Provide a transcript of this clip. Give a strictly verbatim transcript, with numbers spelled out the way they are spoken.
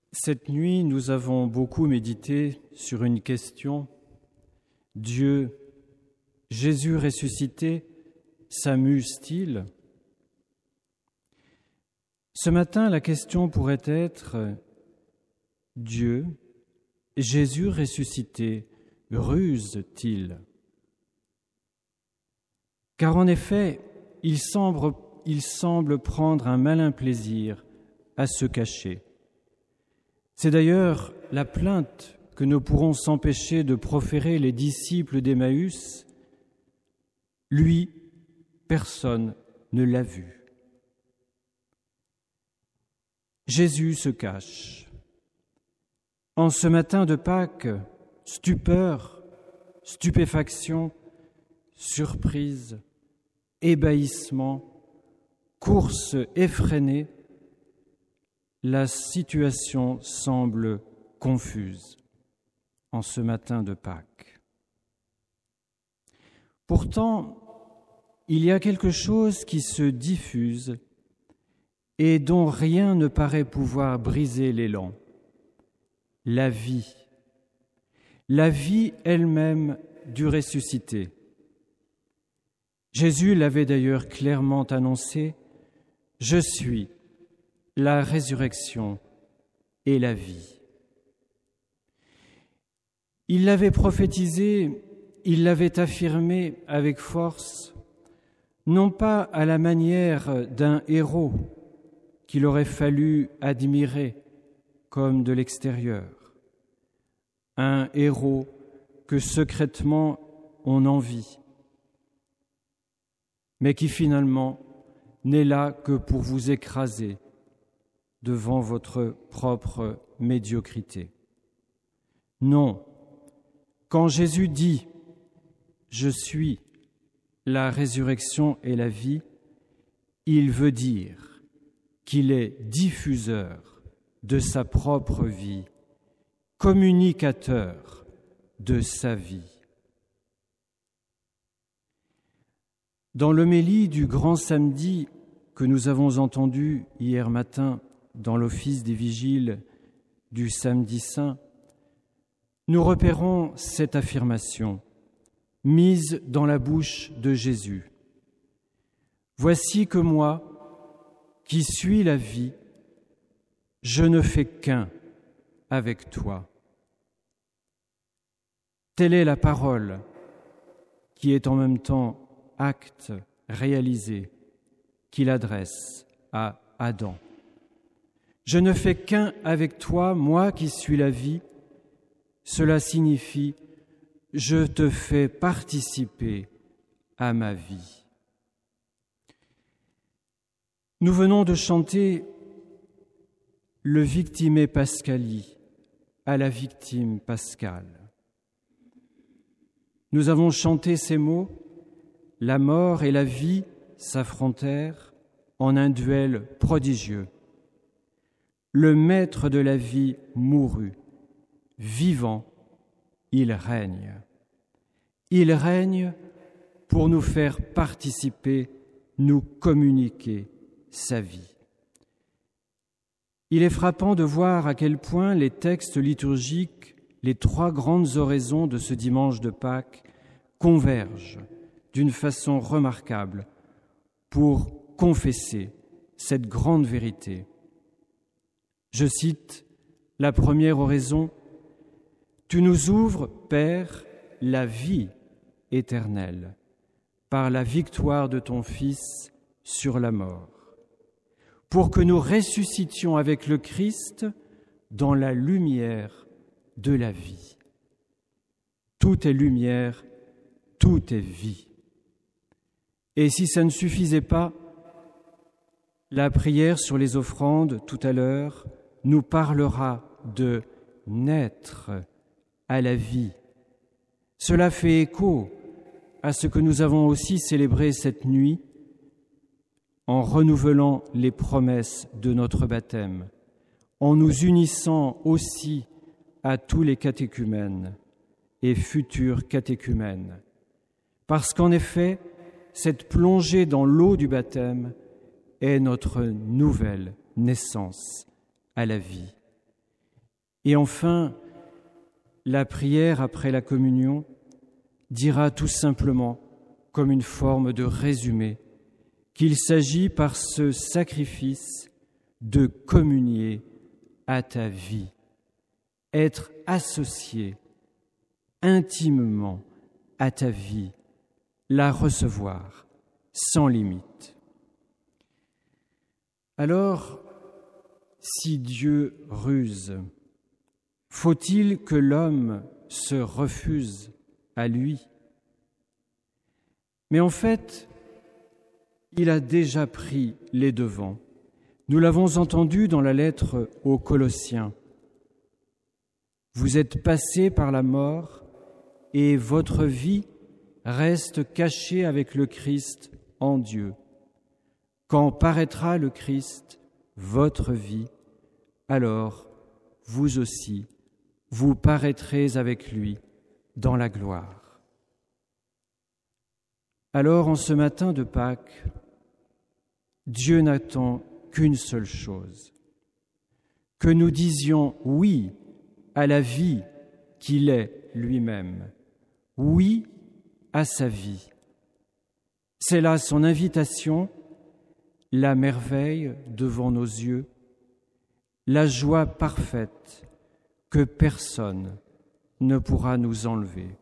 Cette nuit, nous avons beaucoup médité sur une question. Dieu, Jésus ressuscité, s'amuse-t-il ? Ce matin, la question pourrait être Dieu, Jésus ressuscité, ruse-t-il ? Car en effet, il semble, il semble prendre un malin plaisir à se cacher. C'est d'ailleurs la plainte que ne pourront s'empêcher de proférer les disciples d'Emmaüs. Lui, personne ne l'a vu. Jésus se cache. En ce matin de Pâques, stupeur, stupéfaction, surprise, ébahissement, course effrénée, la situation semble confuse en ce matin de Pâques. Pourtant, il y a quelque chose qui se diffuse et dont rien ne paraît pouvoir briser l'élan. La vie. La vie elle-même du ressuscité. Jésus l'avait d'ailleurs clairement annoncé, « Je suis la résurrection et la vie. » Il l'avait prophétisé, il l'avait affirmé avec force, non pas à la manière d'un héros qu'il aurait fallu admirer comme de l'extérieur, un héros que secrètement on envie, mais qui finalement n'est là que pour vous écraser devant votre propre médiocrité. Non, quand Jésus dit « Je suis la résurrection et la vie », il veut dire qu'il est diffuseur de sa propre vie, communicateur de sa vie. Dans l'homélie du Grand Samedi que nous avons entendu hier matin dans l'office des vigiles du Samedi Saint, nous repérons cette affirmation mise dans la bouche de Jésus. « Voici que moi, qui suis la vie, je ne fais qu'un avec toi. » Telle est la parole qui est en même temps acte réalisé qu'il adresse à Adam. Je ne fais qu'un avec toi, moi qui suis la vie. Cela signifie « je te fais participer à ma vie ». Nous venons de chanter le Victime Pascali à la victime pascale. Nous avons chanté ces mots « La mort et la vie s'affrontèrent en un duel prodigieux. Le maître de la vie mourut. Vivant, il règne. Il règne pour nous faire participer, nous communiquer sa vie. » Il est frappant de voir à quel point les textes liturgiques, les trois grandes oraisons de ce dimanche de Pâques, convergent d'une façon remarquable pour confesser cette grande vérité. Je cite la première oraison. « Tu nous ouvres, Père, la vie éternelle, par la victoire de ton Fils sur la mort, pour que nous ressuscitions avec le Christ dans la lumière de la vie. » Tout est lumière, tout est vie. Et si ça ne suffisait pas, la prière sur les offrandes tout à l'heure nous parlera de naître à la vie. Cela fait écho à ce que nous avons aussi célébré cette nuit en renouvelant les promesses de notre baptême, en nous unissant aussi à tous les catéchumènes et futurs catéchumènes. Parce qu'en effet, cette plongée dans l'eau du baptême est notre nouvelle naissance à la vie. Et enfin, la prière après la communion dira tout simplement, comme une forme de résumé, qu'il s'agit par ce sacrifice de communier à ta vie, être associé intimement à ta vie, la recevoir sans limite. Alors, si Dieu ruse, faut-il que l'homme se refuse à lui? Mais en fait, il a déjà pris les devants. Nous l'avons entendu dans la lettre aux Colossiens. Vous êtes passés par la mort et votre vie reste cachée avec le Christ en Dieu. Quand paraîtra le Christ, votre vie, alors vous aussi, vous paraîtrez avec lui dans la gloire. Alors, en ce matin de Pâques, Dieu n'attend qu'une seule chose, que nous disions oui à la vie qu'il est lui-même, oui à sa vie. C'est là son invitation, la merveille devant nos yeux, la joie parfaite que personne ne pourra nous enlever.